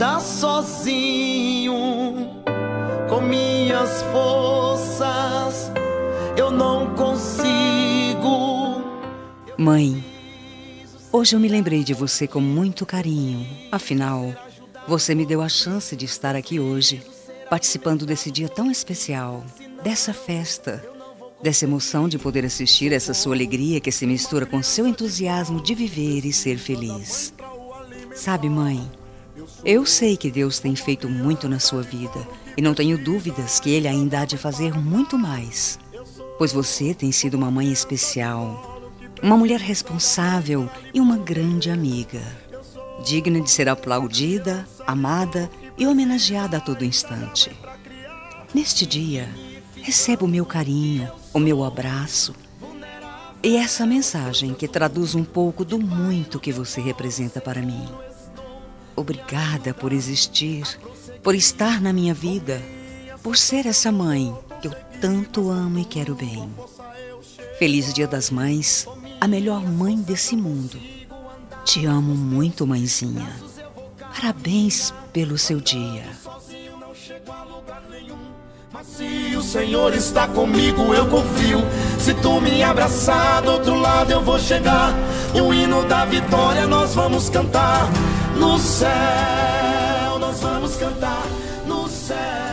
andar sozinho com minhas forças, eu não consigo. Mãe, hoje eu me lembrei de você com muito carinho. Afinal, você me deu a chance de estar aqui hoje, participando desse dia tão especial, dessa festa, dessa emoção de poder assistir essa sua alegria que se mistura com seu entusiasmo de viver e ser feliz. Sabe, mãe, eu sei que Deus tem feito muito na sua vida e não tenho dúvidas que Ele ainda há de fazer muito mais, pois você tem sido uma mãe especial, uma mulher responsável e uma grande amiga, digna de ser aplaudida, amada e homenageada a todo instante. Neste dia, receba o meu carinho, o meu abraço e essa mensagem que traduz um pouco do muito que você representa para mim. Obrigada por existir, por estar na minha vida, por ser essa mãe que eu tanto amo e quero bem. Feliz Dia das Mães, a melhor mãe desse mundo. Te amo muito, mãezinha. Parabéns pelo seu dia. Mas se o Senhor está comigo, eu confio. Se tu me abraçar, do outro lado eu vou chegar. E o hino da vitória nós vamos cantar. No céu, nós vamos cantar. No céu.